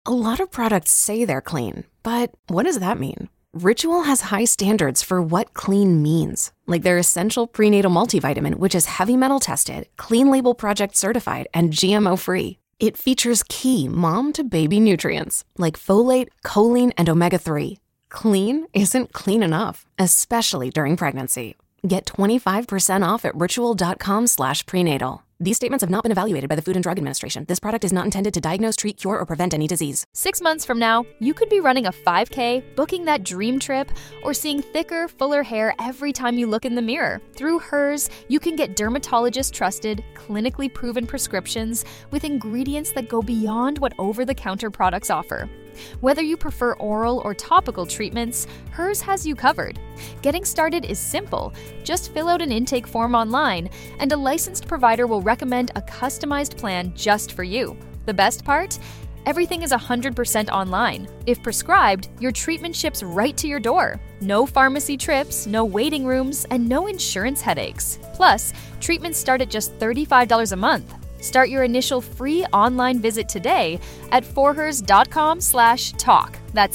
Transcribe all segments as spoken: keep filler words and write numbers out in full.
A lot of products say they're clean, but what does that mean? Ritual has high standards for what clean means, like their essential prenatal multivitamin, which is heavy metal tested, clean label project certified, and G M O free. It features key mom to baby nutrients like folate, choline, and omega three. Clean isn't clean enough, especially during pregnancy. Get twenty-five percent off at ritual.com slash prenatal. These statements have not been evaluated by the Food and Drug Administration. This product is not intended to diagnose, treat, cure, or prevent any disease. Six months from now, you could be running a five K, booking that dream trip, or seeing thicker, fuller hair every time you look in the mirror. Through Hers, you can get dermatologist-trusted, clinically proven prescriptions with ingredients that go beyond what over-the-counter products offer. Whether you prefer oral or topical treatments, Hers has you covered. Getting started is simple. Just fill out an intake form online, and a licensed provider will recommend a customized plan just for you. The best part? Everything is one hundred percent online. If prescribed, your treatment ships right to your door. No pharmacy trips, no waiting rooms, and no insurance headaches. Plus, treatments start at just thirty-five dollars a month. Start your initial free online visit today at forhers.com slash talk. That's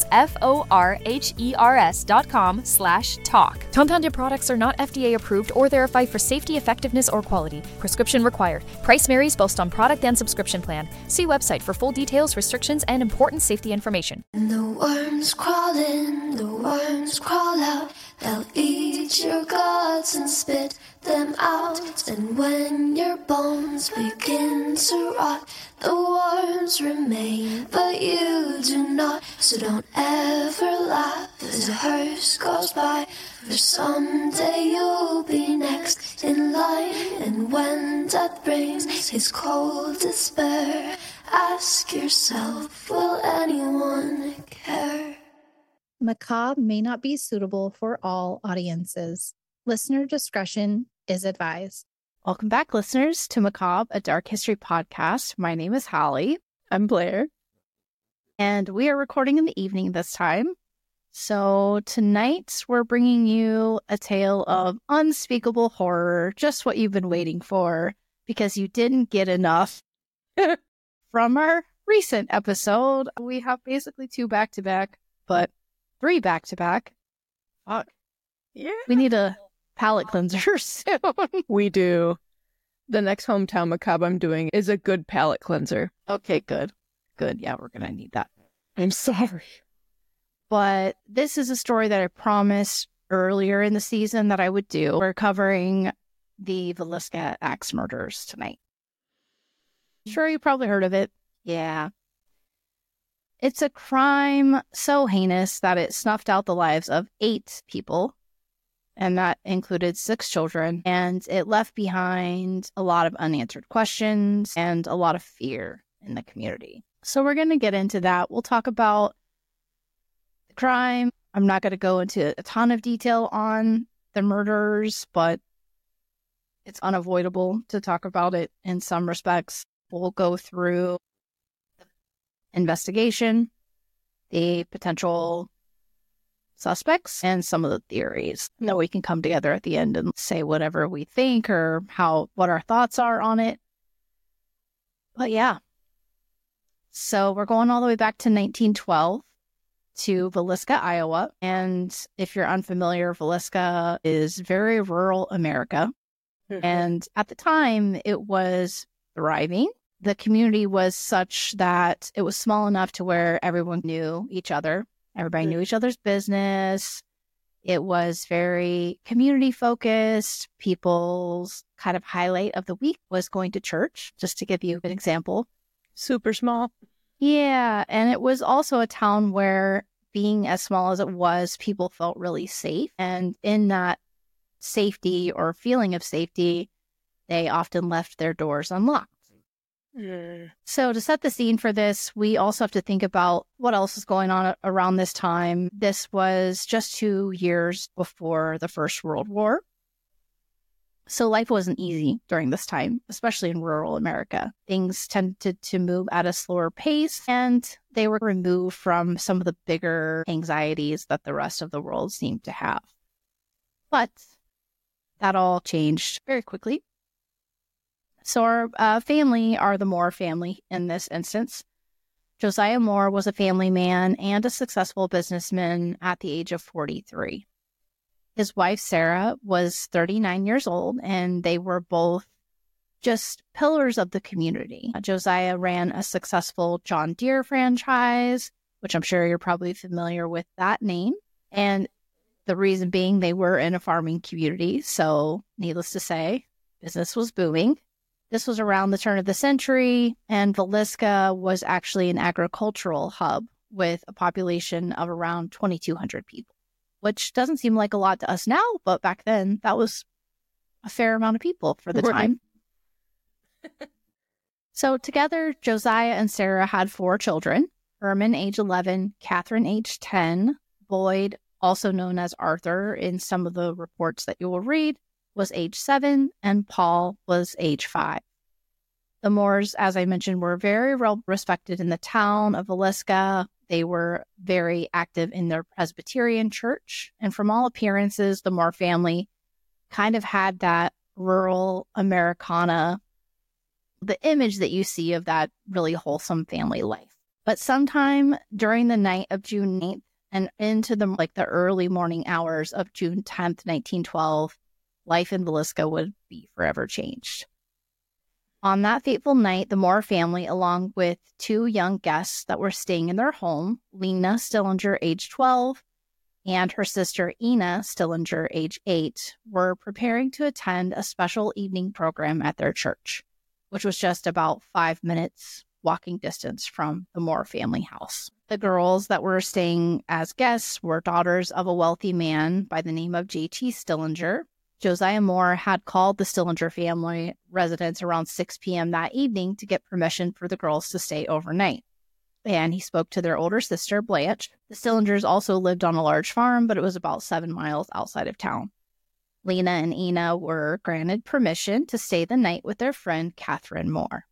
F-O-R-H-E-R-S dot com slash talk. Compounded products are not F D A approved or verified for safety, effectiveness, or quality. Prescription required. Price varies based on product and subscription plan. See website for full details, restrictions, and important safety information. And the worms crawl in, the worms crawl out. They'll eat your guts and spit them out. And when your bones begin to rot, the worms remain, but you do not. So don't ever laugh as a hearse goes by, for someday you'll be next in line. And when death brings his cold despair, ask yourself, will anyone care? Macabre may not be suitable for all audiences. Listener discretion is advised. Welcome back, listeners, to Macabre, a Dark History podcast. My name is Holly. I'm Blair. And we are recording in the evening this time. So tonight we're bringing you a tale of unspeakable horror, just what you've been waiting for, because you didn't get enough from our recent episode. We have basically two back-to-back, but three back-to-back. Fuck. Yeah. We need a palate cleanser soon. We do. The next Hometown Macabre I'm doing is a good palate cleanser. Okay, good. Good. Yeah, we're going to need that. I'm sorry. But this is a story that I promised earlier in the season that I would do. We're covering the Villisca axe murders tonight. Sure, you probably heard of it. Yeah. It's a crime so heinous that it snuffed out the lives of eight people, and that included six children, and it left behind a lot of unanswered questions and a lot of fear in the community. So we're going to get into that. We'll talk about the crime. I'm not going to go into a ton of detail on the murders, but it's unavoidable to talk about it in some respects. We'll go through the investigation, the potential suspects, and some of the theories. And then we can come together at the end and say whatever we think or how what our thoughts are on it. But yeah. So we're going all the way back to nineteen twelve to Villisca, Iowa. And if you're unfamiliar, Villisca is very rural America. Mm-hmm. And at the time, it was thriving. The community was such that it was small enough to where everyone knew each other. Everybody mm-hmm. knew each other's business. It was very community focused. People's kind of highlight of the week was going to church, just to give you an example. Super small. Yeah. And it was also a town where, being as small as it was, people felt really safe. And in that safety or feeling of safety, they often left their doors unlocked. Mm. So to set the scene for this, we also have to think about what else is going on around this time. This was just two years before the First World War. So life wasn't easy during this time, especially in rural America. Things tended to move at a slower pace, and they were removed from some of the bigger anxieties that the rest of the world seemed to have. But that all changed very quickly. So our uh, family are the Moore family in this instance. Josiah Moore was a family man and a successful businessman at the age of forty-three. His wife, Sarah, was thirty-nine years old, and they were both just pillars of the community. Josiah ran a successful John Deere franchise, which I'm sure you're probably familiar with that name. And the reason being they were in a farming community. So needless to say, business was booming. This was around the turn of the century, and Villisca was actually an agricultural hub with a population of around twenty-two hundred people, which doesn't seem like a lot to us now, but back then that was a fair amount of people for the Right. time. So together, Josiah and Sarah had four children: Herman, age eleven, Catherine, age ten, Boyd, also known as Arthur in some of the reports that you will read, was age seven, and Paul was age five. The Moores, as I mentioned, were very well respected in the town of Villisca. They were very active in their Presbyterian church, and from all appearances, the Moore family kind of had that rural Americana, the image that you see of that really wholesome family life. But sometime during the night of June eighth and into the like the early morning hours of June tenth, nineteen twelve, life in Villisca would be forever changed. On that fateful night, the Moore family, along with two young guests that were staying in their home, Lena Stillinger, age twelve, and her sister Ina Stillinger, age eight, were preparing to attend a special evening program at their church, which was just about five minutes walking distance from the Moore family house. The girls that were staying as guests were daughters of a wealthy man by the name of J T Stillinger. Josiah Moore had called the Stillinger family residence around six p.m. that evening to get permission for the girls to stay overnight. And he spoke to their older sister, Blanche. The Stillingers also lived on a large farm, but it was about seven miles outside of town. Lena and Ina were granted permission to stay the night with their friend, Catherine Moore.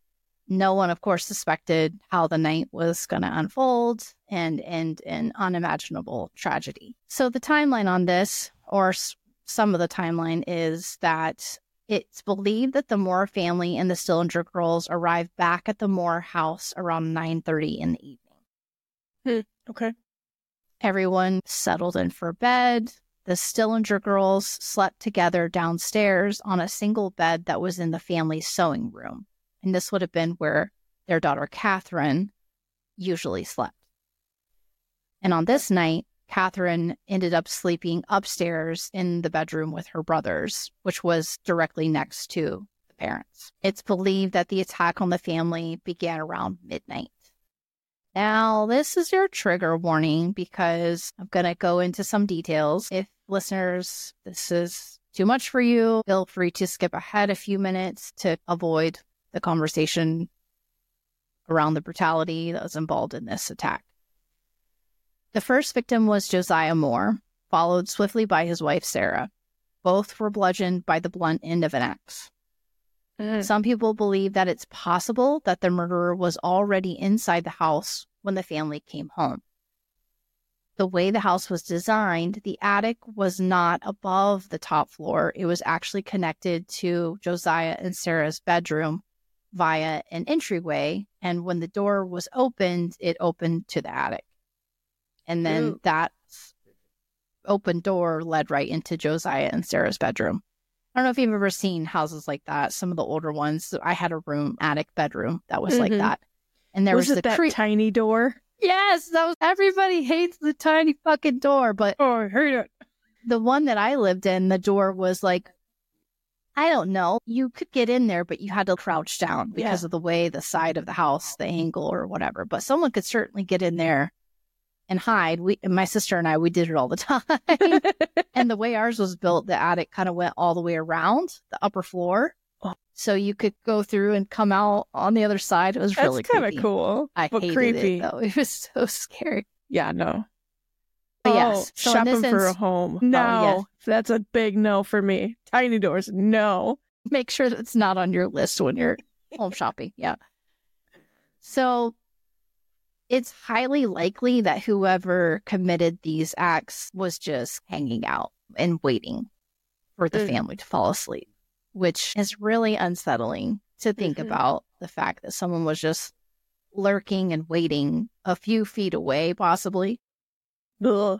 No one, of course, suspected how the night was going to unfold and end in unimaginable tragedy. So the timeline on this, or some of the timeline, is that it's believed that the Moore family and the Stillinger girls arrived back at the Moore house around nine thirty in the evening. Hmm. Okay. Everyone settled in for bed. The Stillinger girls slept together downstairs on a single bed that was in the family's sewing room. And this would have been where their daughter Catherine usually slept. And on this night, Catherine ended up sleeping upstairs in the bedroom with her brothers, which was directly next to the parents. It's believed that the attack on the family began around midnight. Now, this is your trigger warning because I'm going to go into some details. If listeners, this is too much for you, feel free to skip ahead a few minutes to avoid the conversation around the brutality that was involved in this attack. The first victim was Josiah Moore, followed swiftly by his wife, Sarah. Both were bludgeoned by the blunt end of an axe. Mm. Some people believe that it's possible that the murderer was already inside the house when the family came home. The way the house was designed, the attic was not above the top floor. It was actually connected to Josiah and Sarah's bedroom via an entryway, and when the door was opened, it opened to the attic. And then Ooh. that open door led right into Josiah and Sarah's bedroom. I don't know if you've ever seen houses like that. Some of the older ones. I had a room, attic bedroom that was mm-hmm. like that. And there was, was the it that cre- tiny door. Yes, that was. Everybody hates the tiny fucking door, but oh, I hate it. The one that I lived in, the door was like, I don't know. You could get in there, but you had to crouch down because yeah. of the way the side of the house, the angle or whatever. But someone could certainly get in there and hide. We, my sister and I, we did it all the time. And the way ours was built, the attic kind of went all the way around the upper floor. Oh. So you could go through and come out on the other side. It was That's really creepy. That's kind of cool. I but hated creepy. it, though. It was so scary. Yeah, no. But oh, yes. So shopping sense, for a home. No. Oh, yes. That's a big no for me. Tiny doors, no. Make sure that it's not on your list when you're home shopping. Yeah. So it's highly likely that whoever committed these acts was just hanging out and waiting for the mm. family to fall asleep, which is really unsettling to think mm-hmm. about the fact that someone was just lurking and waiting a few feet away, possibly. Ugh.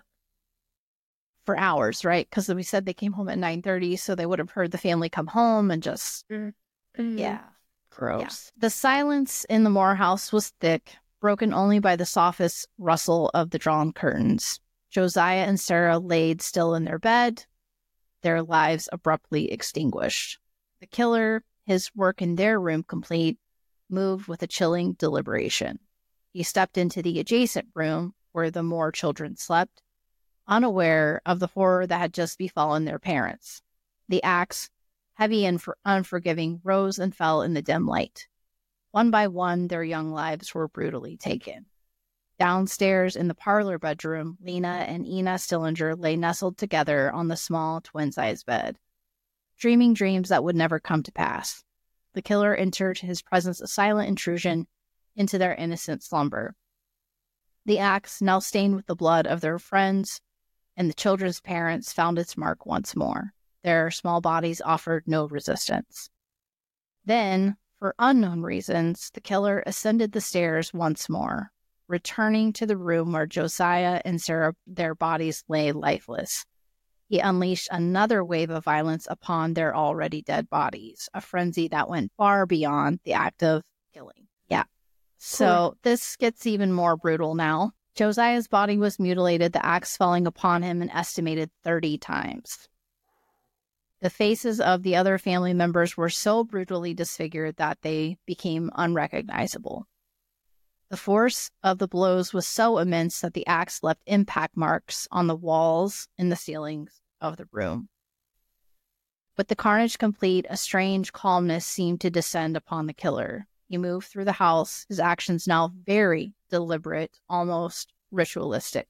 For hours, right? Because we said they came home at nine thirty, so they would have heard the family come home and just, Mm-hmm. yeah. Gross. Yeah. The silence in the Moore house was thick, broken only by the softest rustle of the drawn curtains. Josiah and Sarah laid still in their bed, their lives abruptly extinguished. The killer, his work in their room complete, moved with a chilling deliberation. He stepped into the adjacent room where the Moore children slept, unaware of the horror that had just befallen their parents. The axe, heavy and for unforgiving, rose and fell in the dim light. One by one, their young lives were brutally taken. Downstairs in the parlor bedroom, Lena and Ina Stillinger lay nestled together on the small twin-sized bed, dreaming dreams that would never come to pass. The killer entered his presence a silent intrusion into their innocent slumber. The axe, now stained with the blood of their friends and the children's parents, found its mark once more. Their small bodies offered no resistance. Then, for unknown reasons, the killer ascended the stairs once more, returning to the room where Josiah and Sarah, their bodies lay lifeless. He unleashed another wave of violence upon their already dead bodies, a frenzy that went far beyond the act of killing. Yeah. So this gets even more brutal now. Josiah's body was mutilated, the axe falling upon him an estimated thirty times. The faces of the other family members were so brutally disfigured that they became unrecognizable. The force of the blows was so immense that the axe left impact marks on the walls and the ceilings of the room. With the carnage complete, a strange calmness seemed to descend upon the killer. He moved through the house, his actions now very deliberate, almost ritualistic.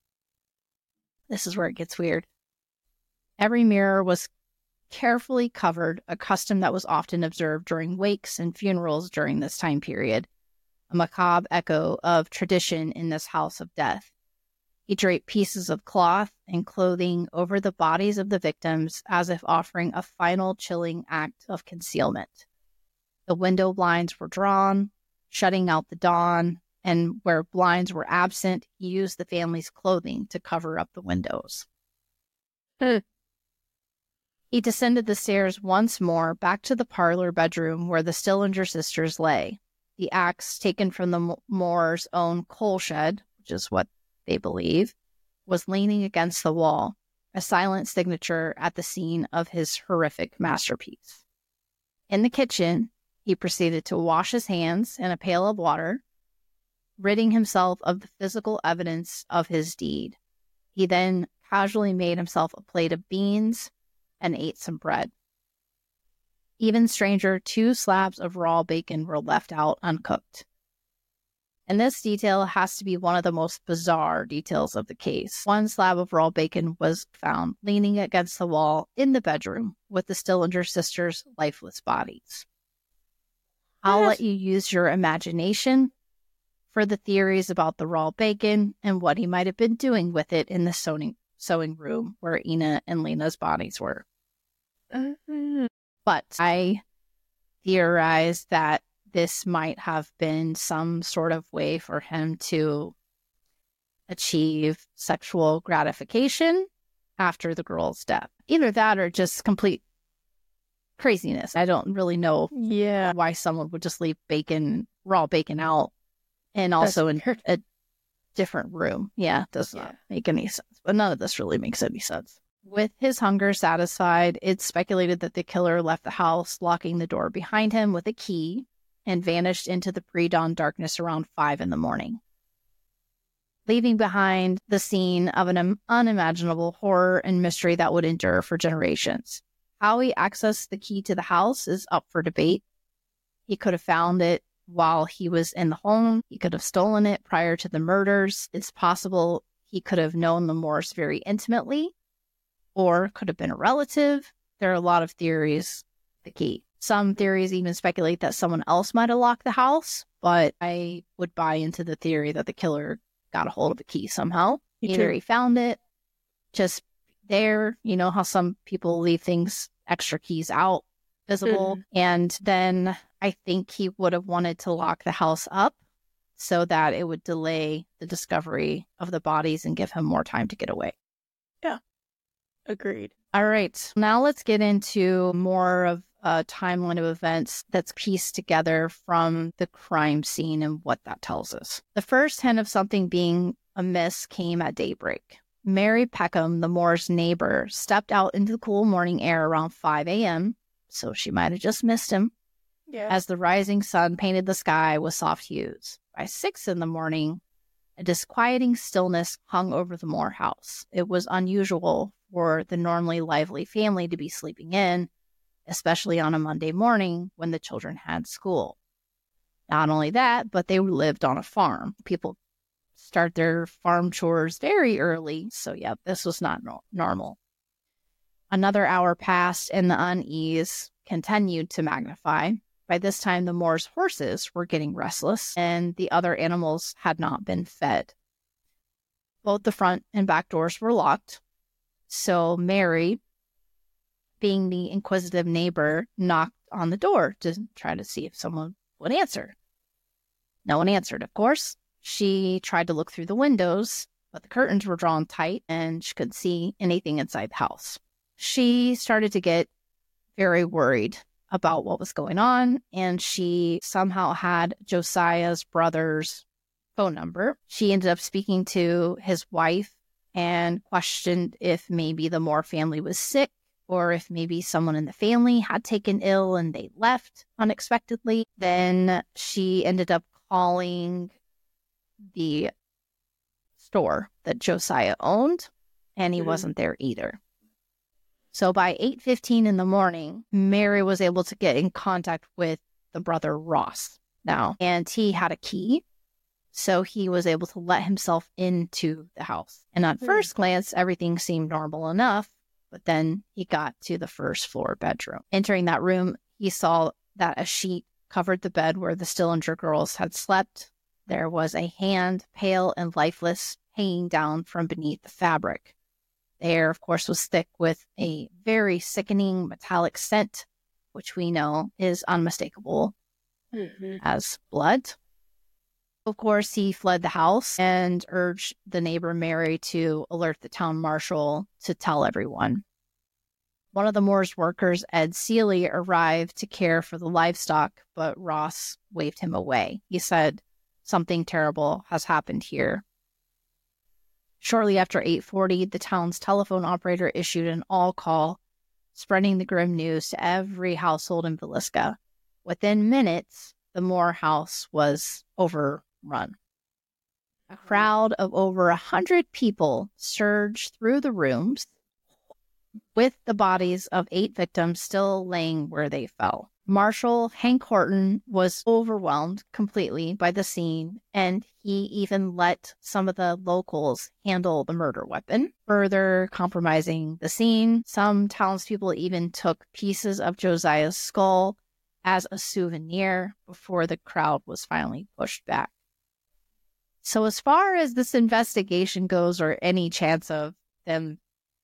This is where it gets weird. Every mirror was carefully covered, a custom that was often observed during wakes and funerals during this time period, a macabre echo of tradition in this house of death. He draped pieces of cloth and clothing over the bodies of the victims as if offering a final chilling act of concealment. The window blinds were drawn, shutting out the dawn, and where blinds were absent, he used the family's clothing to cover up the windows. He descended the stairs once more, back to the parlor bedroom where the Stillinger sisters lay. The axe, taken from the Moore's own coal shed, which is what they believe, was leaning against the wall, a silent signature at the scene of his horrific masterpiece. In the kitchen, he proceeded to wash his hands in a pail of water, ridding himself of the physical evidence of his deed. He then casually made himself a plate of beans and ate some bread. Even stranger, two slabs of raw bacon were left out uncooked. And this detail has to be one of the most bizarre details of the case. One slab of raw bacon was found leaning against the wall in the bedroom with the Stillinger sisters' lifeless bodies. I'll let you use your imagination for the theories about the raw bacon and what he might have been doing with it in the sewing, sewing room where Ina and Lena's bodies were. Mm-hmm. But I theorize that this might have been some sort of way for him to achieve sexual gratification after the girl's death. Either that or just complete craziness. I don't really know Yeah. why someone would just leave bacon, raw bacon out, and also in a different room. Yeah, it does Yeah. not make any sense. But none of this really makes any sense. With his hunger satisfied, it's speculated that the killer left the house, locking the door behind him with a key, and vanished into the pre-dawn darkness around five in the morning, leaving behind the scene of an un- unimaginable horror and mystery that would endure for generations. How he accessed the key to the house is up for debate. He could have found it while he was in the home. He could have stolen it prior to the murders. It's possible he could have known the Moores very intimately, or could have been a relative. There are a lot of theories. The key. Some theories even speculate that someone else might have locked the house, but I would buy into the theory that the killer got a hold of the key somehow. Me Either too. he found it just there, you know how some people leave things, extra keys out, visible, Mhm. and then I think he would have wanted to lock the house up so that it would delay the discovery of the bodies and give him more time to get away. Yeah, agreed. All right, now let's get into more of a timeline of events that's pieced together from the crime scene and what that tells us. The first hint of something being amiss came at daybreak. Mary Peckham, the Moore's neighbor, stepped out into the cool morning air around five a.m., so she might have just missed him, Yeah. as the rising sun painted the sky with soft hues. By six in the morning, a disquieting stillness hung over the Moore house. It was unusual for the normally lively family to be sleeping in, especially on a Monday morning when the children had school. Not only that, but they lived on a farm. People start their farm chores very early, so yeah, this was not no- normal. Another hour passed and the unease continued to magnify. By this time, the Moore's horses were getting restless and the other animals had not been fed. Both the front and back doors were locked, so Mary, being the inquisitive neighbor, knocked on the door to try to see if someone would answer. No one answered, of course. She tried to look through the windows, but the curtains were drawn tight and she couldn't see anything inside the house. She started to get very worried about what was going on, and she somehow had Josiah's brother's phone number. She ended up speaking to his wife and questioned if maybe the Moore family was sick or if maybe someone in the family had taken ill and they left unexpectedly. Then she ended up calling the store that Josiah owned, and he mm-hmm. wasn't there either. So by eight fifteen in the morning, Mary was able to get in contact with the brother Ross now, and he had a key, so he was able to let himself into the house. And at mm-hmm. first glance, everything seemed normal enough, but then he got to the first floor bedroom. Entering that room, he saw that a sheet covered the bed where the Stillinger girls had slept. There was a hand, pale and lifeless, hanging down from beneath the fabric. The air, of course, was thick with a very sickening metallic scent, which we know is unmistakable mm-hmm. as blood. Of course, he fled the house and urged the neighbor Mary to alert the town marshal to tell everyone. One of the Moore's workers, Ed Seeley, arrived to care for the livestock, but Ross waved him away. He said, "Something terrible has happened here." Shortly after eight forty, the town's telephone operator issued an all-call, spreading the grim news to every household in Villisca. Within minutes, the Moore house was overrun. A crowd of over a hundred people surged through the rooms, with the bodies of eight victims still laying where they fell. Marshal Hank Horton was overwhelmed completely by the scene, and he even let some of the locals handle the murder weapon, further compromising the scene. Some townspeople even took pieces of Josiah's skull as a souvenir before the crowd was finally pushed back. So as far as this investigation goes, or any chance of them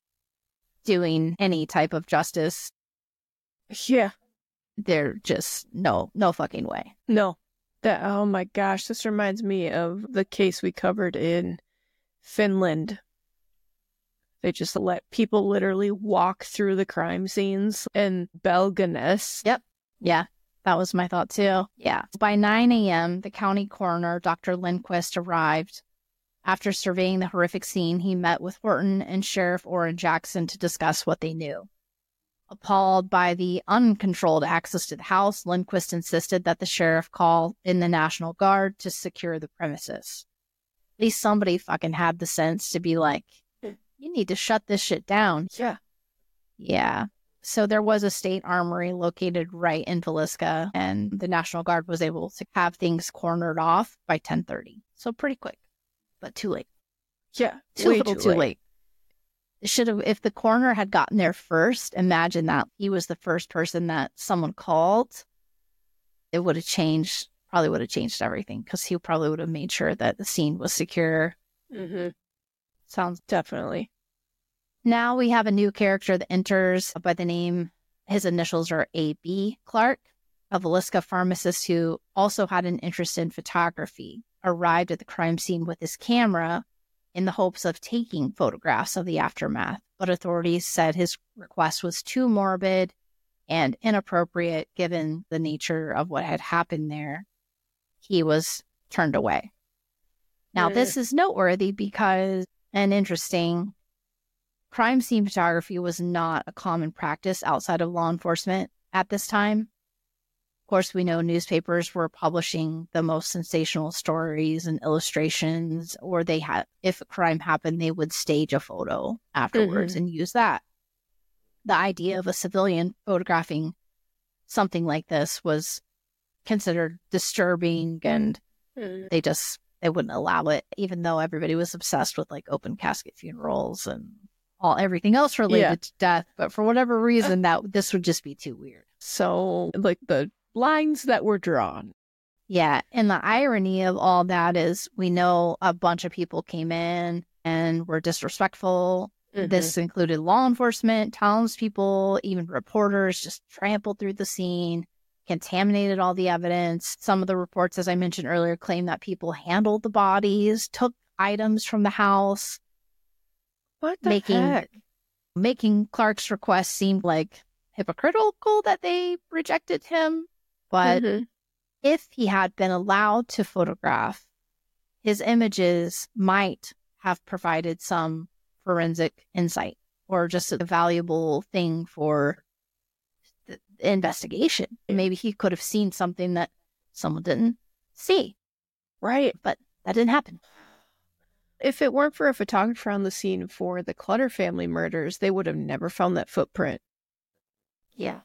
doing any type of justice, yeah, they're just no, no fucking way. No. That, oh my gosh, this reminds me of the case we covered in Finland. They just let people literally walk through the crime scenes in Belganes. Yep. Yeah, that was my thought too. Yeah. By nine a.m., the county coroner, Doctor Lindquist, arrived. After surveying the horrific scene, he met with Horton and Sheriff Orrin Jackson to discuss what they knew. Appalled by the uncontrolled access to the house, Lindquist insisted that the sheriff call in the National Guard to secure the premises. At least somebody fucking had the sense to be like, you need to shut this shit down. Yeah. Yeah. So there was a state armory located right in Villisca, and the National Guard was able to have things cornered off by ten thirty. So pretty quick, but too late. Yeah. Too little too, too late. late. Should have, if the coroner had gotten there first, imagine that he was the first person that someone called, it would have changed, probably would have changed everything, because he probably would have made sure that the scene was secure. Mm-hmm. Sounds definitely. Now we have a new character that enters by the name, his initials are A B Clark, a Villisca pharmacist who also had an interest in photography. arrived at the crime scene with his camera in the hopes of taking photographs of the aftermath, but authorities said his request was too morbid and inappropriate given the nature of what had happened there. He was turned away. Now, this is noteworthy because, and interesting, crime scene photography was not a common practice outside of law enforcement at this time. Of course, we know newspapers were publishing the most sensational stories and illustrations, or they had, if a crime happened, they would stage a photo afterwards mm-hmm. and use that. The idea of a civilian photographing something like this was considered disturbing, and mm. they just, they wouldn't allow it, even though everybody was obsessed with like open casket funerals and all everything else related yeah. to death. But for whatever reason, that this would just be too weird. So like the lines that were drawn. Yeah. And the irony of all that is we know a bunch of people came in and were disrespectful. Mm-hmm. This included law enforcement, townspeople, even reporters just trampled through the scene, contaminated all the evidence. Some of the reports, as I mentioned earlier, claim that people handled the bodies, took items from the house. What the making, heck? Making Clark's request seem like hypocritical that they rejected him. But mm-hmm. if he had been allowed to photograph, his images might have provided some forensic insight or just a valuable thing for the investigation. Maybe he could have seen something that someone didn't see. Right. But that didn't happen. If it weren't for a photographer on the scene for the Clutter family murders, they would have never found that footprint. Yeah.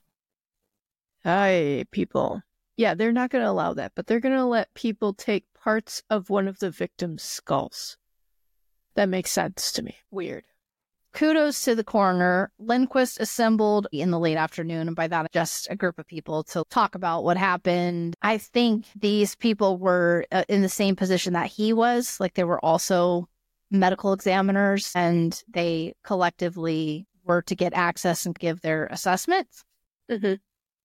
Hi, people. Yeah, they're not going to allow that, but they're going to let people take parts of one of the victims' skulls. That makes sense to me. Weird. Kudos to the coroner. Lindquist assembled in the late afternoon, and by that, just a group of people to talk about what happened. I think these people were uh, in the same position that he was. Like, they were also medical examiners, and they collectively were to get access and give their assessments. Mm-hmm.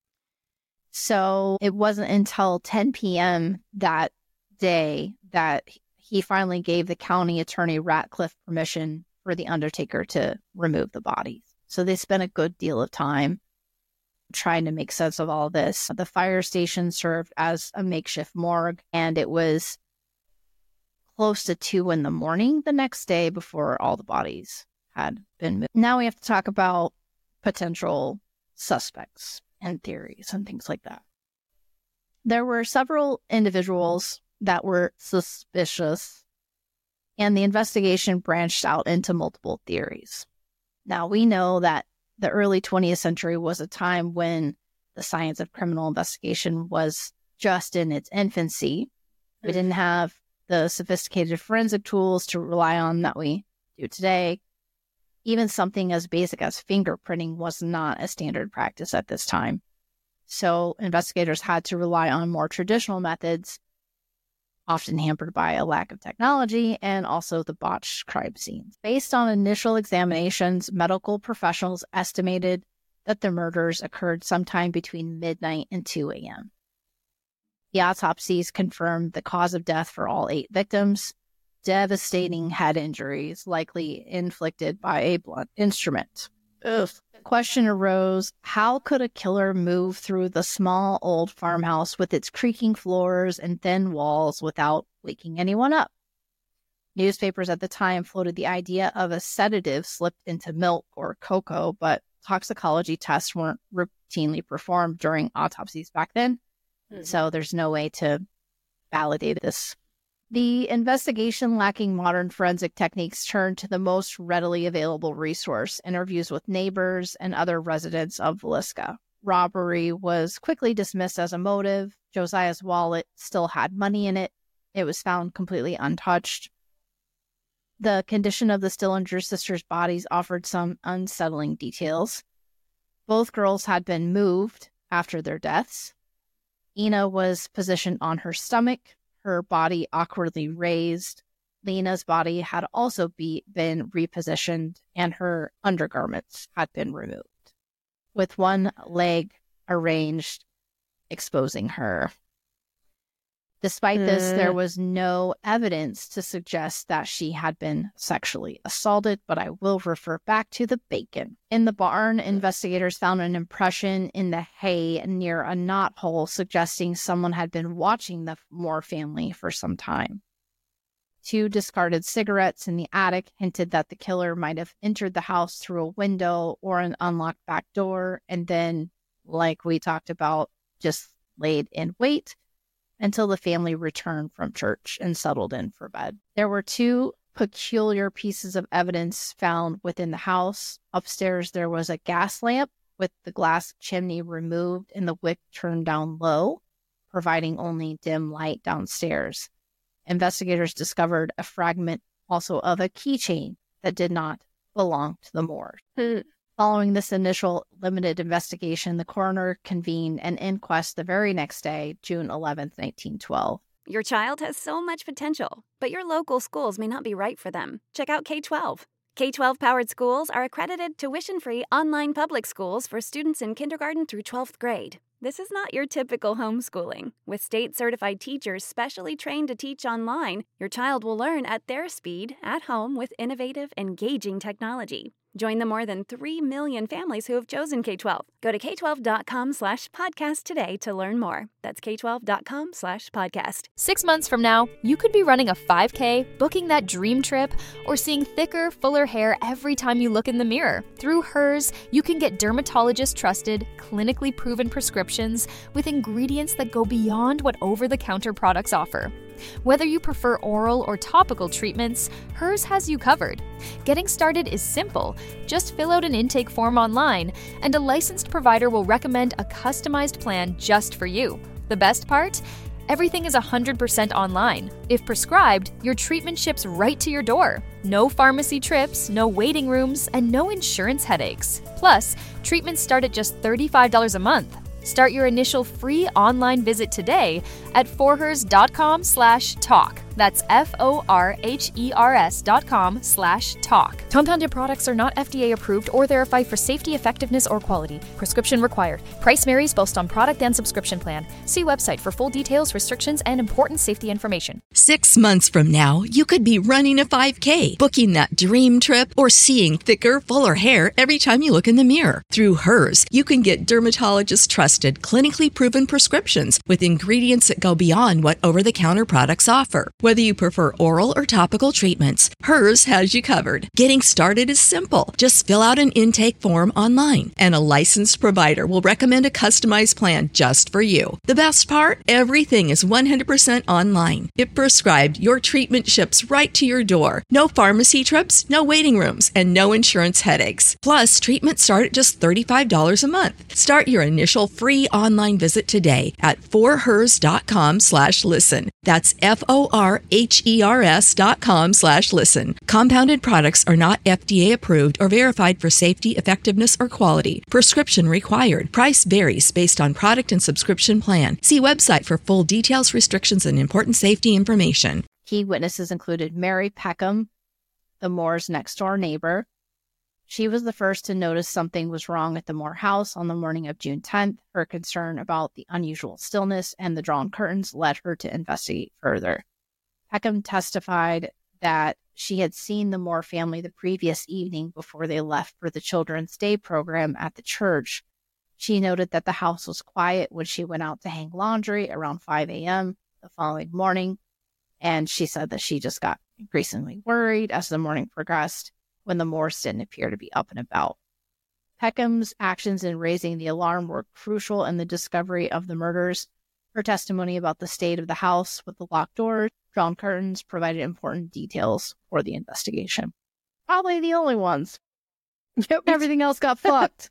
So it wasn't until ten p.m. that day that he finally gave the county attorney Ratcliffe permission for the undertaker to remove the bodies. So they spent a good deal of time trying to make sense of all this. The fire station served as a makeshift morgue, and it was close to two in the morning the next day before all the bodies had been moved. Now we have to talk about potential suspects and theories and things like that. There were several individuals that were suspicious, and the investigation branched out into multiple theories. Now, we know that the early twentieth century was a time when the science of criminal investigation was just in its infancy. We didn't have the sophisticated forensic tools to rely on that we do today. Even something as basic as fingerprinting was not a standard practice at this time. So investigators had to rely on more traditional methods, often hampered by a lack of technology and also the botched crime scenes. Based on initial examinations, medical professionals estimated that the murders occurred sometime between midnight and two a.m. The autopsies confirmed the cause of death for all eight victims: devastating head injuries, likely inflicted by a blunt instrument. Ugh. The question arose, how could a killer move through the small old farmhouse with its creaking floors and thin walls without waking anyone up? Newspapers at the time floated the idea of a sedative slipped into milk or cocoa, but toxicology tests weren't routinely performed during autopsies back then, mm-hmm. so there's no way to validate this. The investigation, lacking modern forensic techniques, turned to the most readily available resource: interviews with neighbors and other residents of Villisca. Robbery was quickly dismissed as a motive. Josiah's wallet still had money in it. It was found completely untouched. The condition of the Stillinger sisters' bodies offered some unsettling details. Both girls had been moved after their deaths. Ina was positioned on her stomach, her body awkwardly raised. Lena's body had also be, been repositioned, and her undergarments had been removed, with one leg arranged, exposing her. Despite this, Mm. there was no evidence to suggest that she had been sexually assaulted, but I will refer back to the bacon. In the barn, investigators found an impression in the hay near a knothole, suggesting someone had been watching the Moore family for some time. Two discarded cigarettes in the attic hinted that the killer might have entered the house through a window or an unlocked back door, and then, like we talked about, just laid in wait until the family returned from church and settled in for bed. There were two peculiar pieces of evidence found within the house. Upstairs, there was a gas lamp with the glass chimney removed and the wick turned down low, providing only dim light downstairs. Investigators discovered a fragment also of a keychain that did not belong to the Moores. Hmm. Following this initial limited investigation, the coroner convened an inquest the very next day, June eleventh, nineteen twelve. Your child has so much potential, but your local schools may not be right for them. Check out K twelve. K twelve powered schools are accredited tuition-free online public schools for students in kindergarten through twelfth grade. This is not your typical homeschooling. With state-certified teachers specially trained to teach online, your child will learn at their speed, at home, with innovative, engaging technology. Join the more than three million families who have chosen K twelve. Go to k twelve dot com slash podcast today to learn more. That's k twelve dot com slash podcast. Six months from now, you could be running a five K, booking that dream trip, or seeing thicker, fuller hair every time you look in the mirror. Through Hers, you can get dermatologist-trusted, clinically proven prescriptions with ingredients that go beyond what over-the-counter products offer. Whether you prefer oral or topical treatments, Hers has you covered. Getting started is simple. Just fill out an intake form online, and a licensed provider will recommend a customized plan just for you. The best part? Everything is one hundred percent online. If prescribed, your treatment ships right to your door. No pharmacy trips, no waiting rooms, and no insurance headaches. Plus, treatments start at just thirty-five dollars a month. Start your initial free online visit today at forhers dot com slash talk. That's F O R H E R S dot com slash talk. Compounded products are not F D A approved or verified for safety, effectiveness, or quality. Prescription required. Price varies based on product and subscription plan. See website for full details, restrictions, and important safety information. Six months from now, you could be running a five K, booking that dream trip, or seeing thicker, fuller hair every time you look in the mirror. Through Hers, you can get dermatologist-trusted, clinically proven prescriptions with ingredients that go beyond what over-the-counter products offer. Whether you prefer oral or topical treatments, Hers has you covered. Getting started is simple. Just fill out an intake form online, and a licensed provider will recommend a customized plan just for you. The best part? Everything is one hundred percent online. If prescribed, your treatment ships right to your door. No pharmacy trips, no waiting rooms, and no insurance headaches. Plus, treatments start at just thirty-five dollars a month. Start your initial free online visit today at forhers dot com slash listen. That's F O R H E R S dot com slash listen. Compounded products are not F D A approved or verified for safety, effectiveness, or quality. Prescription required. Price varies based on product and subscription plan. See website for full details, restrictions, and important safety information. Key witnesses included Mary Peckham, the Moore's next-door neighbor. She was the first to notice something was wrong at the Moore house on the morning of June tenth. Her concern about the unusual stillness and the drawn curtains led her to investigate further. Peckham testified that she had seen the Moore family the previous evening before they left for the Children's Day program at the church. She noted that the house was quiet when she went out to hang laundry around five a.m. the following morning, and she said that she just got increasingly worried as the morning progressed when the Moores didn't appear to be up and about. Peckham's actions in raising the alarm were crucial in the discovery of the murders. Her testimony about the state of the house with the locked doors, drawn curtains provided important details for the investigation. Probably the only ones. Yep. Everything else got fucked.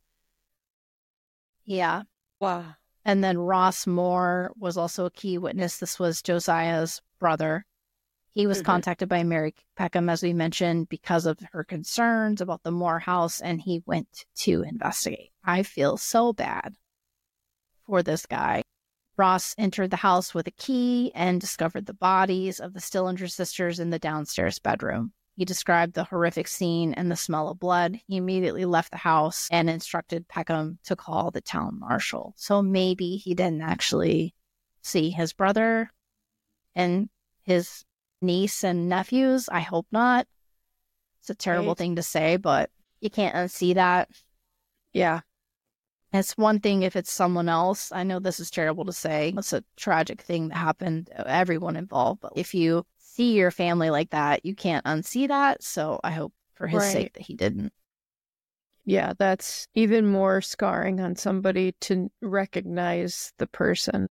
Yeah. Wow. And then Ross Moore was also a key witness. This was Josiah's brother. He was mm-hmm. contacted by Mary Peckham, as we mentioned, because of her concerns about the Moore house, and he went to investigate. I feel so bad for this guy. Ross entered the house with a key and discovered the bodies of the Stillinger sisters in the downstairs bedroom. He described the horrific scene and the smell of blood. He immediately left the house and instructed Peckham to call the town marshal. So maybe he didn't actually see his brother. and his niece and nephews. I hope not. It's a terrible Right. thing to say, but you can't unsee that. Yeah. It's one thing if it's someone else. I know this is terrible to say. It's a tragic thing that happened to everyone involved. But if you see your family like that, you can't unsee that. So I hope for his Right. sake that he didn't. Yeah, that's even more scarring on somebody to recognize the person.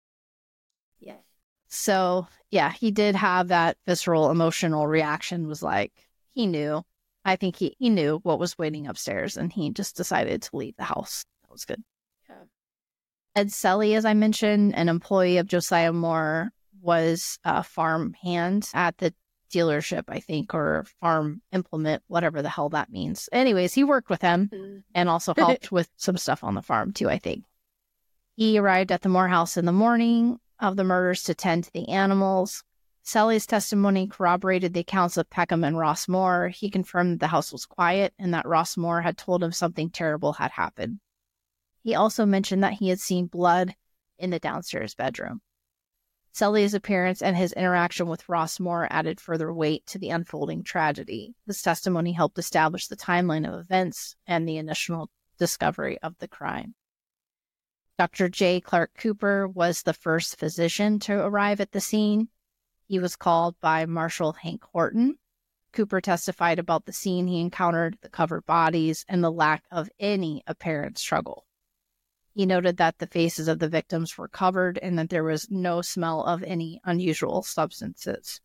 Yeah. So yeah, he did have that visceral emotional reaction, was like, he knew. I think he, he knew what was waiting upstairs, and he just decided to leave the house. That was good. Yeah. Ed Selly, as I mentioned, an employee of Josiah Moore, was a farm hand at the dealership, I think, or farm implement, whatever the hell that means. Anyways, he worked with him and also helped with some stuff on the farm too, I think. He arrived at the Moore house in the morning of the murders to tend to the animals. Selly's testimony corroborated the accounts of Peckham and Ross Moore. He confirmed that the house was quiet and that Ross Moore had told him something terrible had happened. He also mentioned that he had seen blood in the downstairs bedroom. Selly's appearance and his interaction with Ross Moore added further weight to the unfolding tragedy. This testimony helped establish the timeline of events and the initial discovery of the crime. Doctor J. Clark Cooper was the first physician to arrive at the scene. He was called by Marshal Hank Horton. Cooper testified about the scene he encountered, the covered bodies, and the lack of any apparent struggle. He noted that the faces of the victims were covered and that there was no smell of any unusual substances.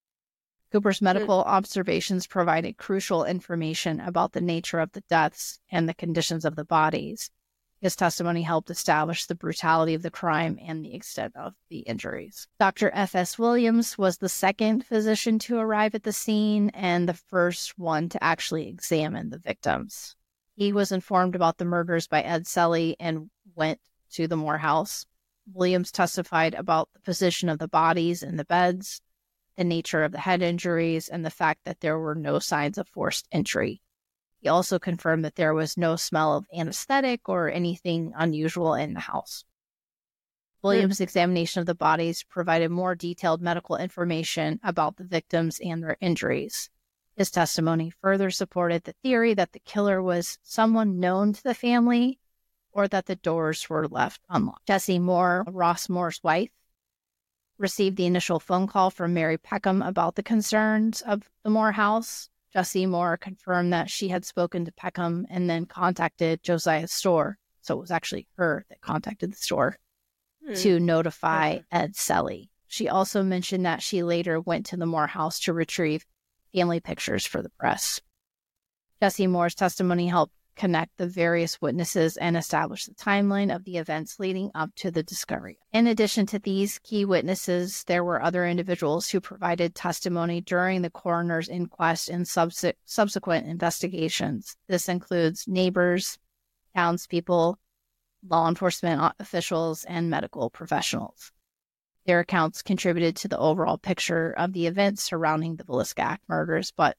Cooper's medical observations provided crucial information about the nature of the deaths and the conditions of the bodies. His testimony helped establish the brutality of the crime and the extent of the injuries. Doctor F S Williams was the second physician to arrive at the scene and the first one to actually examine the victims. He was informed about the murders by Ed Selly and went to the Moore house. Williams testified about the position of the bodies in the beds, the nature of the head injuries, and the fact that there were no signs of forced entry. He also confirmed that there was no smell of anesthetic or anything unusual in the house. Williams' mm. examination of the bodies provided more detailed medical information about the victims and their injuries. His testimony further supported the theory that the killer was someone known to the family or that the doors were left unlocked. Jessie Moore, Ross Moore's wife, received the initial phone call from Mary Peckham about the concerns of the Moore house. Jessie Moore confirmed that she had spoken to Peckham and then contacted Josiah's store. So it was actually her that contacted the store hmm. to notify okay. Ed Selly. She also mentioned that she later went to the Moore house to retrieve family pictures for the press. Jessie Moore's testimony helped connect the various witnesses and establish the timeline of the events leading up to the discovery. In addition to these key witnesses, there were other individuals who provided testimony during the coroner's inquest and subse- subsequent investigations. This includes neighbors, townspeople, law enforcement officials, and medical professionals. Their accounts contributed to the overall picture of the events surrounding the Villisca murders, but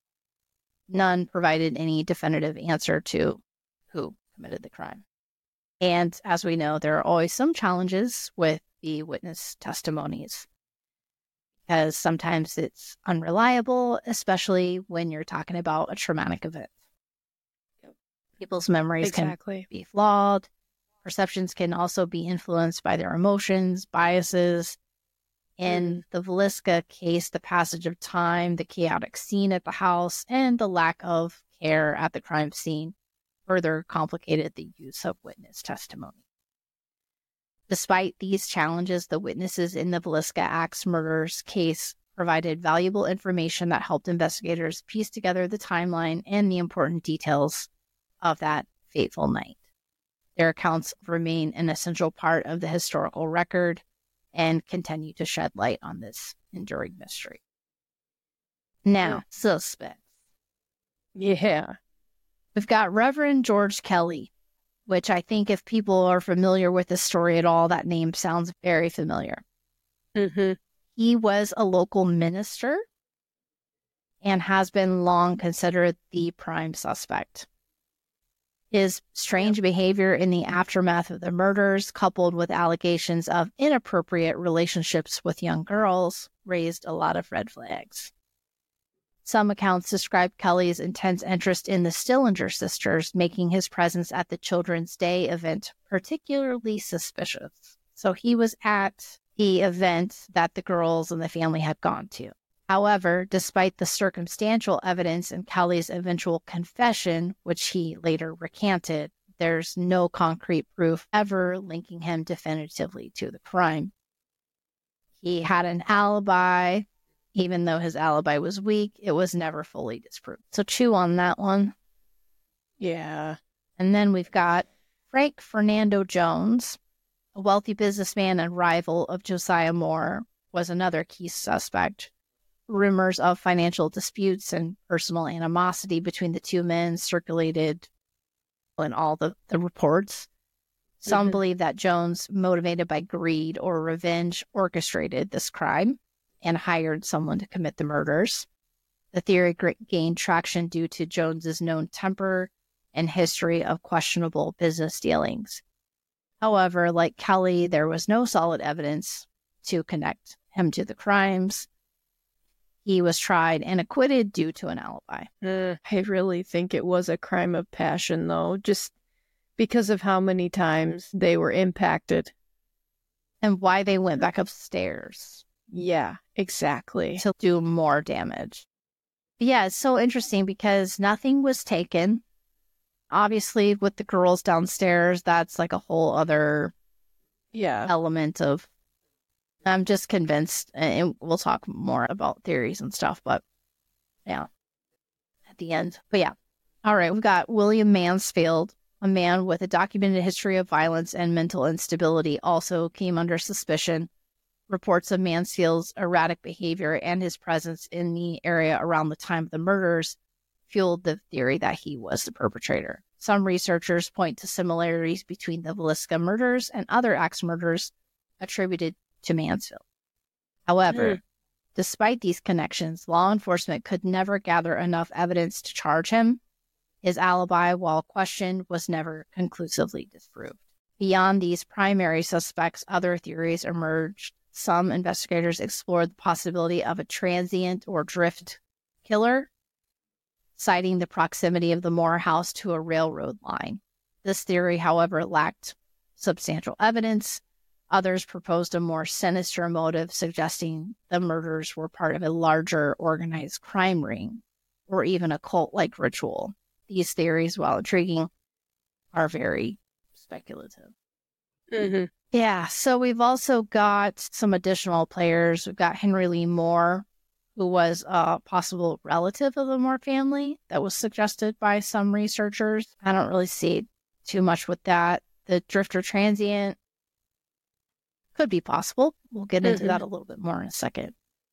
none provided any definitive answer to who committed the crime. And as we know, there are always some challenges with the witness testimonies, because sometimes it's unreliable, especially when you're talking about a traumatic event. People's memories exactly. can be flawed. Perceptions can also be influenced by their emotions, biases. In the Villisca case, the passage of time, the chaotic scene at the house, and the lack of care at the crime scene further complicated the use of witness testimony. Despite these challenges, the witnesses in the Villisca Axe murders case provided valuable information that helped investigators piece together the timeline and the important details of that fateful night. Their accounts remain an essential part of the historical record and continue to shed light on this enduring mystery. Now, yeah. Suspects. Yeah. We've got Reverend George Kelly, which I think if people are familiar with this story at all, that name sounds very familiar. Mm-hmm. He was a local minister and has been long considered the prime suspect. His strange behavior in the aftermath of the murders, coupled with allegations of inappropriate relationships with young girls, raised a lot of red flags. Some accounts describe Kelly's intense interest in the Stillinger sisters, making his presence at the Children's Day event particularly suspicious. So he was at the event that the girls and the family had gone to. However, despite the circumstantial evidence in Kelly's eventual confession, which he later recanted, there's no concrete proof ever linking him definitively to the crime. He had an alibi. Even though his alibi was weak, it was never fully disproved. So chew on that one. Yeah. And then we've got Frank Fernando Jones, a wealthy businessman and rival of Josiah Moore, was another key suspect. Rumors of financial disputes and personal animosity between the two men circulated in all the, the reports. Some mm-hmm. believe that Jones, motivated by greed or revenge, orchestrated this crime and hired someone to commit the murders. The theory gained traction due to Jones's known temper and history of questionable business dealings. However, like Kelly, there was no solid evidence to connect him to the crimes. He was tried and acquitted due to an alibi. Uh, I really think it was a crime of passion, though, just because of how many times they were impacted. And why they went back upstairs. Yeah, exactly. To do more damage. But yeah, it's so interesting because nothing was taken. Obviously, with the girls downstairs, that's like a whole other yeah element of... I'm just convinced, and we'll talk more about theories and stuff, but yeah, at the end. But yeah. All right, we've got William Mansfield, a man with a documented history of violence and mental instability, also came under suspicion. Reports of Mansfield's erratic behavior and his presence in the area around the time of the murders fueled the theory that he was the perpetrator. Some researchers point to similarities between the Villisca murders and other axe murders attributed to Mansfield. However, mm. despite these connections, law enforcement could never gather enough evidence to charge him. His alibi, while questioned, was never conclusively disproved. Beyond these primary suspects, other theories emerged. Some investigators explored the possibility of a transient or drift killer, citing the proximity of the Moore house to a railroad line. This theory, however, lacked substantial evidence. Others proposed a more sinister motive, suggesting the murders were part of a larger organized crime ring or even a cult-like ritual. These theories, while intriguing, are very speculative. Mm-hmm. Yeah, so we've also got some additional players. We've got Henry Lee Moore, who was a possible relative of the Moore family that was suggested by some researchers. I don't really see too much with that. The drifter transient could be possible. We'll get into mm-hmm. that a little bit more in a second.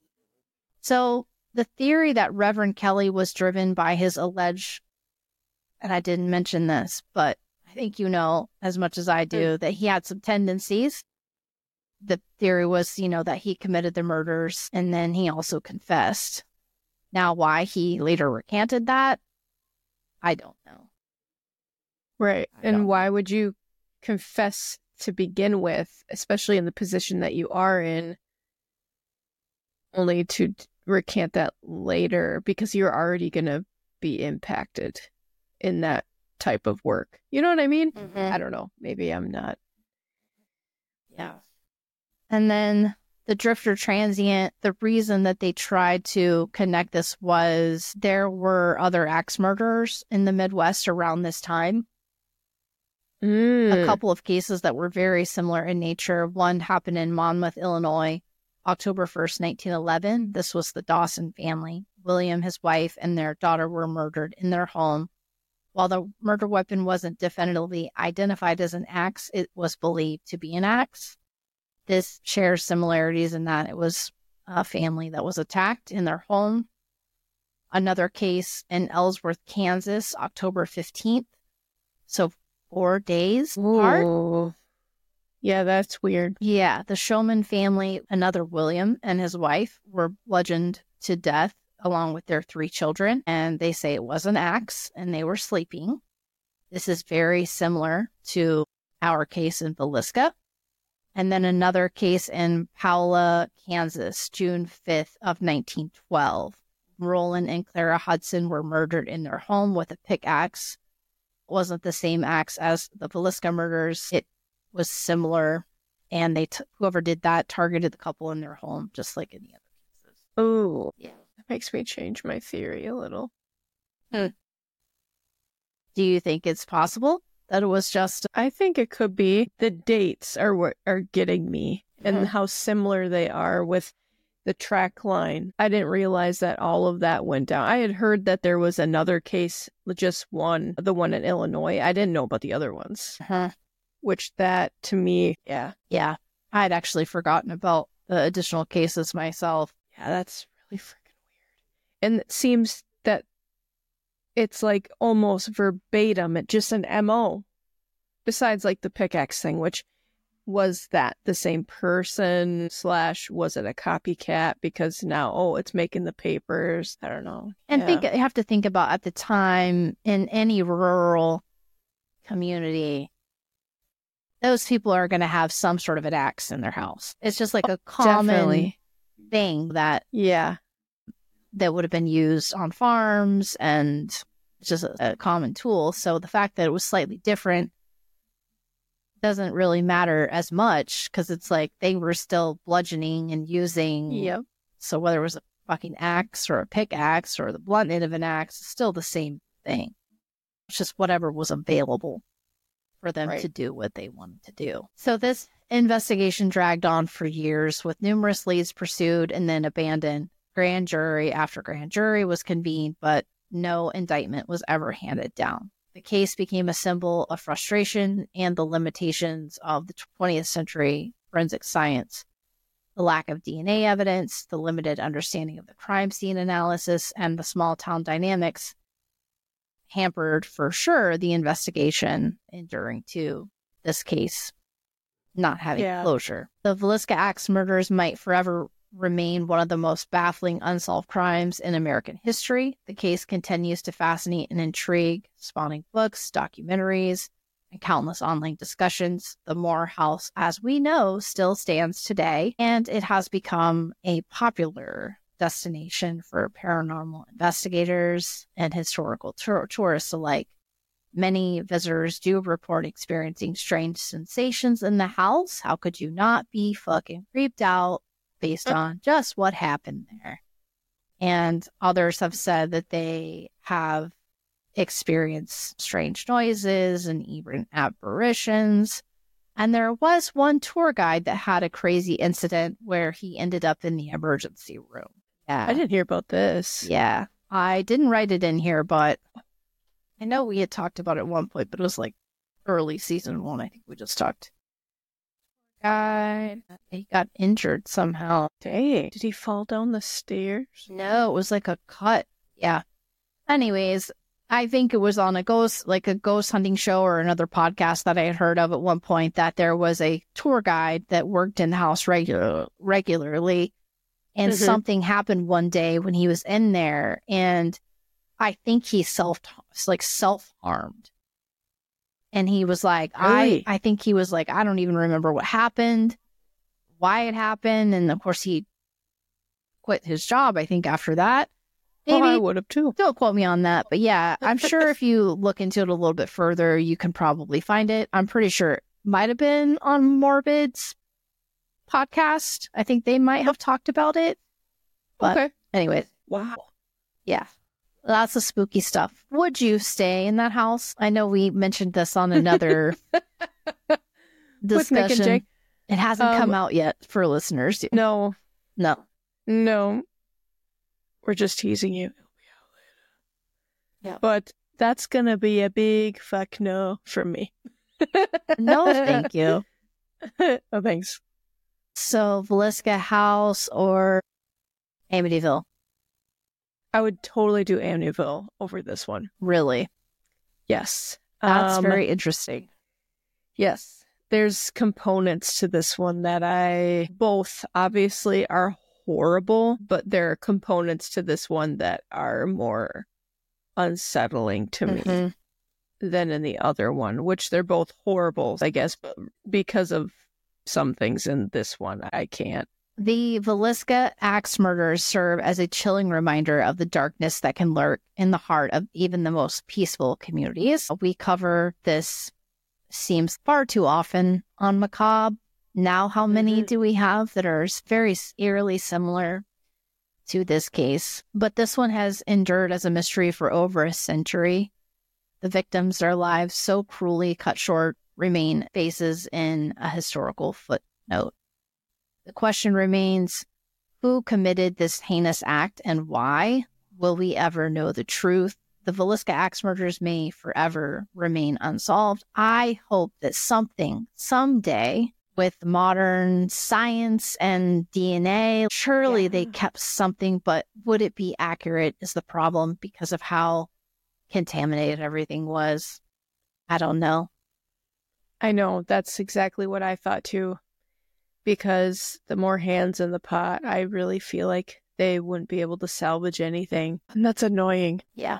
So the theory that Reverend Kelly was driven by his alleged, and I didn't mention this, but I think you know as much as I do, mm-hmm. that he had some tendencies. The theory was, you know, that he committed the murders and then he also confessed. Now, why he later recanted that, I don't know. Right. I and don't why know. would you confess to begin with, especially in the position that you are in, only to recant that later because you're already going to be impacted in that type of work. You know what I mean? Mm-hmm. I don't know. Maybe I'm not. Yeah. And then the drifter transient, the reason that they tried to connect this was there were other axe murders in the Midwest around this time. Mm. A couple of cases that were very similar in nature. One happened in Monmouth, Illinois, October first, nineteen eleven. This was the Dawson family. William, his wife, and their daughter were murdered in their home. While the murder weapon wasn't definitively identified as an axe, it was believed to be an axe. This shares similarities in that it was a family that was attacked in their home. Another case in Ellsworth, Kansas, October fifteenth. So four days apart. Ooh. Yeah, that's weird. Yeah, the Showman family, another William and his wife, were bludgeoned to death along with their three children. And they say it was an axe and they were sleeping. This is very similar to our case in Villisca. And then another case in Paola, Kansas, June fifth of nineteen twelve. Roland and Clara Hudson were murdered in their home with a pickaxe. It wasn't the same axe as the Villisca murders. It was similar. And they t- whoever did that targeted the couple in their home, just like any other cases. Oh, Yeah. That makes me change my theory a little. Hmm. Do you think it's possible that it was just... I think it could be. The dates are what are getting me, and Mhm. how similar they are with the track line. I didn't realize that all of that went down. I had heard that there was another case, just one, the one in Illinois. I didn't know about the other ones, Uh-huh. which that to me, yeah. Yeah, I'd actually forgotten about the additional cases myself. Yeah, that's really freaking weird. And it seems that it's like almost verbatim, it just an M O. Besides like the pickaxe thing, which was that the same person slash was it a copycat because now, oh, it's making the papers. I don't know. And Yeah. think you have to think about at the time in any rural community, those people are going to have some sort of an axe in their house. It's just like a common Definitely. thing that Yeah. that would have been used on farms, and it's just a, a common tool. So the fact that it was slightly different doesn't really matter as much because it's like they were still bludgeoning and using. Yep. So whether it was a fucking axe or a pickaxe or the blunt end of an axe, it's still the same thing. It's just whatever was available for them Right. to do what they wanted to do. So this investigation dragged on for years with numerous leads pursued and then abandoned. Grand jury after grand jury was convened, but no indictment was ever handed down. The case became a symbol of frustration and the limitations of the twentieth century forensic science. The lack of D N A evidence, the limited understanding of the crime scene analysis, and the small town dynamics hampered for sure the investigation, enduring to this case not having Yeah. closure. The Villisca Axe murders might forever remain one of the most baffling unsolved crimes in American history. The case continues to fascinate and intrigue, spawning books, documentaries, and countless online discussions. The Moore House, as we know, still stands today, and it has become a popular destination for paranormal investigators and historical tour- tourists alike. Many visitors do report experiencing strange sensations in the house. How could you not be fucking creeped out based on just what happened there? And others have said that they have experienced strange noises and even apparitions. And there was one tour guide that had a crazy incident where he ended up in the emergency room. Yeah. I didn't hear about this. Yeah. I didn't write it in here, but I know we had talked about it at one point, but it was like early season one. I think we just talked. Guy, he got injured somehow. Dang. Did he fall down the stairs? No, it was like a cut. Yeah. Anyways, I think it was on a ghost, like a ghost hunting show or another podcast that I had heard of at one point, that there was a tour guide that worked in the house regular, regularly. And Mhm. something happened one day when he was in there. And I think he self, like self-harmed. And he was like, Really? I, I think he was like, I don't even remember what happened, why it happened. And of course, he quit his job, I think, after that. Maybe. Oh, I would have too. Don't quote me on that. But yeah, I'm sure if you look into it a little bit further, you can probably find it. I'm pretty sure it might have been on Morbid's podcast. I think they might have talked about it. But Okay. anyways, Wow. yeah. Lots of spooky stuff. Would you stay in that house? I know we mentioned this on another With Nick and discussion. Jake? It hasn't Um, come out yet for listeners. No. No. No. We're just teasing you. Yeah. But that's going to be a big fuck no from me. No, thank you. Oh, thanks. So, Villisca House or Amityville? I would totally do Amityville over this one. Really? Yes. That's Um, very interesting. Yes. There's components to this one that I both obviously are horrible, but there are components to this one that are more unsettling to me. Mhm. than in the other one, which they're both horrible, I guess, but because of some things in this one, I can't. The Villisca axe murders serve as a chilling reminder of the darkness that can lurk in the heart of even the most peaceful communities. We cover this, seems far too often, on Macabre. Now, how many mm-hmm. do we have that are very eerily similar to this case? But this one has endured as a mystery for over a century. The victims, their lives so cruelly cut short, remain faces in a historical footnote. The question remains, who committed this heinous act and why? Will we ever know the truth? The Villisca axe murders may forever remain unsolved. I hope that something, someday, with modern science and D N A, surely yeah. they kept something, but would it be accurate is the problem because of how contaminated everything was. I don't know. I know, that's exactly what I thought too. Because the more hands in the pot, I really feel like they wouldn't be able to salvage anything. And that's annoying. Yeah.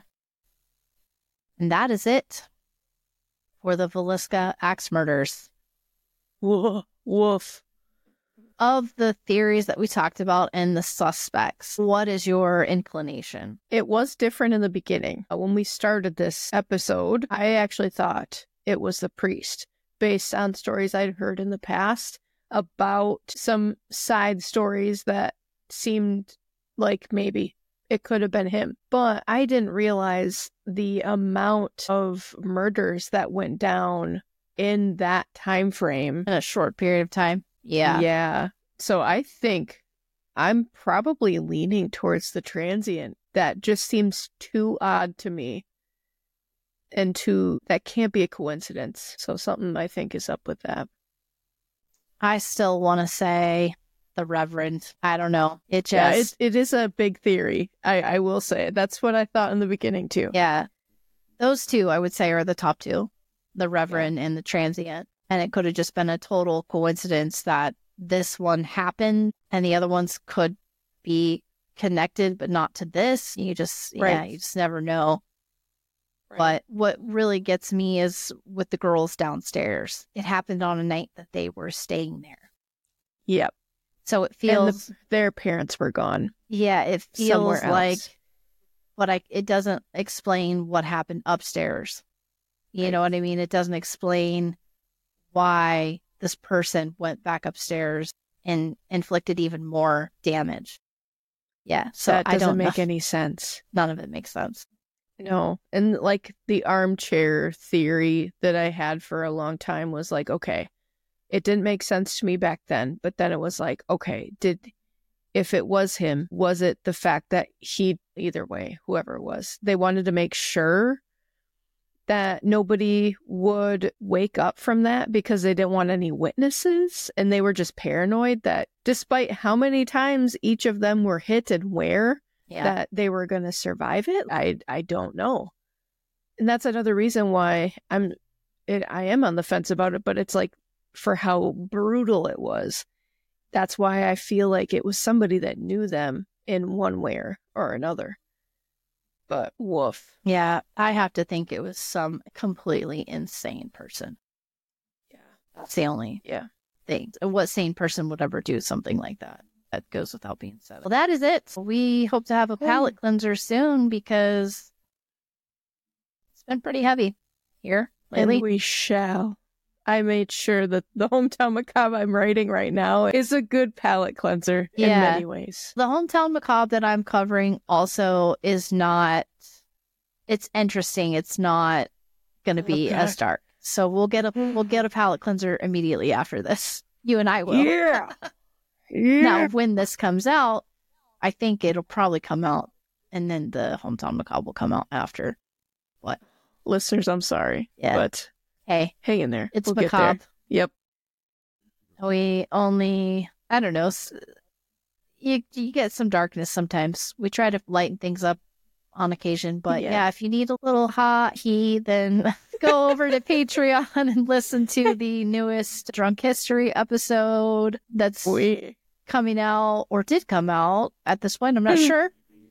And that is it for the Villisca axe murders. Woof. Woof. Of the theories that we talked about and the suspects, what is your inclination? It was different in the beginning. When we started this episode, I actually thought it was the priest, based on stories I'd heard in the past about some side stories that seemed like maybe it could have been him. But I didn't realize the amount of murders that went down in that time frame. In a short period of time. Yeah. Yeah. So I think I'm probably leaning towards the transient. That just seems too odd to me. And too, that can't be a coincidence. So something I think is up with that. I still want to say the Reverend. I don't know. It just... Yeah, it, it is a big theory. I, I will say. That's what I thought in the beginning, too. Yeah. Those two, I would say, are the top two. The Reverend yeah. and the Transient. And it could have just been a total coincidence that this one happened and the other ones could be connected, but not to this. You just, right. yeah, you just never know. Right. But what really gets me is with the girls downstairs. It happened on a night that they were staying there. Yep. So it feels... And the, their parents were gone. Yeah, it feels like... But I, it doesn't explain what happened upstairs. You right. know what I mean? It doesn't explain why this person went back upstairs and inflicted even more damage. Yeah, so that doesn't I don't make know. any sense. None of it makes sense. No. And like the armchair theory that I had for a long time was like, okay, it didn't make sense to me back then. But then it was like, okay, did if it was him, was it the fact that he, either way, whoever it was, they wanted to make sure that nobody would wake up from that because they didn't want any witnesses. And they were just paranoid that despite how many times each of them were hit and where, yeah. that they were going to survive it. I I don't know. And that's another reason why I'm it, I am on the fence about it, but it's like for how brutal it was. That's why I feel like it was somebody that knew them in one way or another. But woof. Yeah, I have to think it was some completely insane person. Yeah. That's the only yeah. thing. What sane person would ever do something like that? That goes without being said. Well, that is it. We hope to have a palate cleanser soon because it's been pretty heavy here lately. And we shall. I made sure that the Hometown Macabre I'm writing right now is a good palate cleanser yeah. in many ways. The Hometown Macabre that I'm covering also is not, it's interesting. It's not going to be oh, as dark. So we'll get a we'll get a palate cleanser immediately after this. You and I will. Yeah. Yeah. Now, when this comes out, I think it'll probably come out, and then the Hometown Macabre will come out after. What? Listeners, I'm sorry. Yeah. But hey, hang in there. It's we'll macabre. Yep. We only, I don't know, you, you get some darkness sometimes. We try to lighten things up on occasion, but yeah, yeah if you need a little hot heat, then go over to Patreon and listen to the newest Drunk History episode that's oui. coming out or did come out at this point. I'm not sure.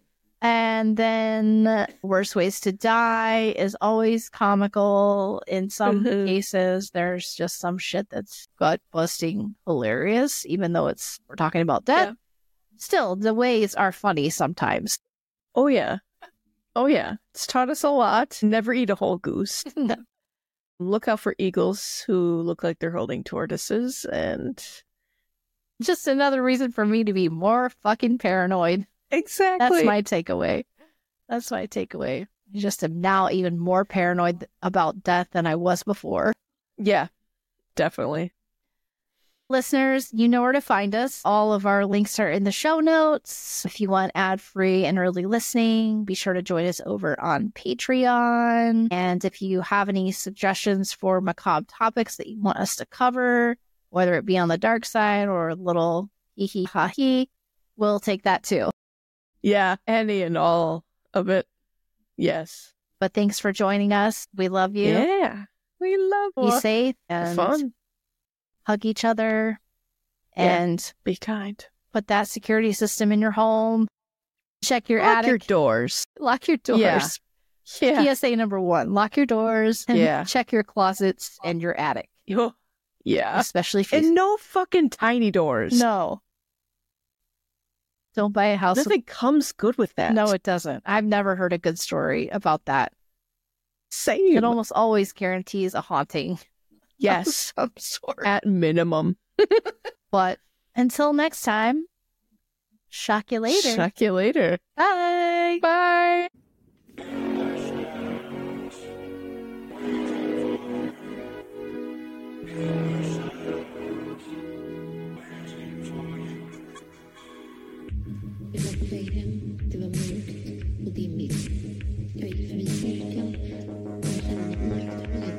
And then Worst Ways to Die is always comical. In some Mhm. cases, there's just some shit that's gut-busting hilarious, even though it's we're talking about death. Yeah. Still, the ways are funny sometimes. Oh, yeah. Oh, yeah. It's taught us a lot. Never eat a whole goose. No. Look out for eagles who look like they're holding tortoises. And Just another reason for me to be more fucking paranoid. exactly. That's my takeaway. That's my takeaway. I just am now even more paranoid about death than I was before. Yeah, definitely. Listeners, you know where to find us. All of our links are in the show notes. If you want ad-free and early listening, be sure to join us over on Patreon. And if you have any suggestions for macabre topics that you want us to cover, whether it be on the dark side or a little hee-hee-ha-hee, we'll take that too. Yeah, any and all of it. Yes. But thanks for joining us. We love you. Yeah. We love Be you. safe and Fun. hug each other Yeah. and Be kind. put that security system in your home. Check your Lock attic. your doors. Lock your doors. Yeah. Yeah. P S A number one, lock your doors and Yeah. check your closets and your attic. Yo. Yeah. Especially if you... And no fucking tiny doors. No. Don't buy a house. Nothing comes good with that. No, it doesn't. I've never heard a good story about that. Same. It almost always guarantees a haunting. Yes. Of some sort. At minimum. But until next time, shock you later. Shock you later. Bye. Bye. Det var på väg hem, det var mörkt och dimmigt. Jag gick förbi kyrkan och jag kände mig iakttagen.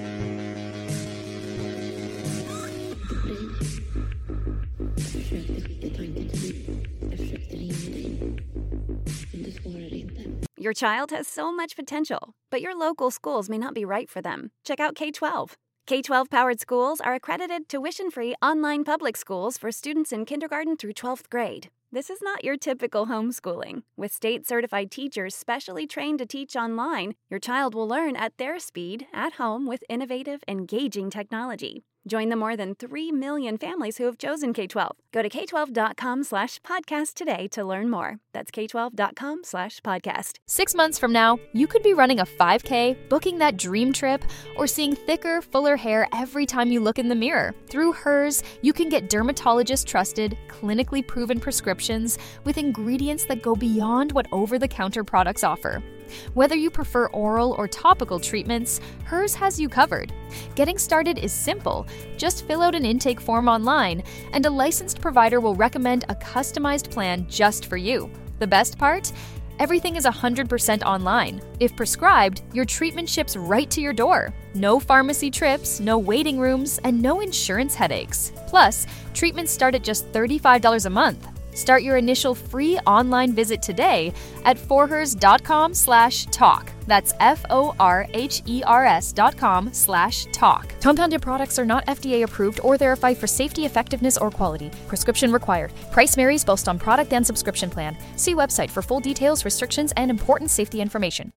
Det blev. Jag försökte skicka tankar till dig. Jag försökte ringa dig. Men du svarade inte. Your child has so much potential, but your local schools may not be right for them. Check out K twelve. K twelve powered schools are accredited tuition-free online public schools for students in kindergarten through twelfth grade. This is not your typical homeschooling. With state-certified teachers specially trained to teach online, your child will learn at their speed, at home, with innovative, engaging technology. Join the more than three million families who have chosen K twelve. Go to k twelve dot com slash podcast today to learn more. That's k twelve dot com slash podcast. Six months from now, you could be running a five K, booking that dream trip, or seeing thicker, fuller hair every time you look in the mirror. Through Hers, you can get dermatologist-trusted, clinically proven prescriptions with ingredients that go beyond what over-the-counter products offer. Whether you prefer oral or topical treatments, Hers has you covered. Getting started is simple. Just fill out an intake form online, and a licensed provider will recommend a customized plan just for you. The best part? Everything is one hundred percent online. If prescribed, your treatment ships right to your door. No pharmacy trips, no waiting rooms, and no insurance headaches. Plus, treatments start at just thirty-five dollars a month. Start your initial free online visit today at forhers dot com slash talk. That's F O R H E R S dot com slash talk. Compounded products are not F D A approved or verified for safety, effectiveness, or quality. Prescription required. Price varies based on product and subscription plan. See website for full details, restrictions, and important safety information.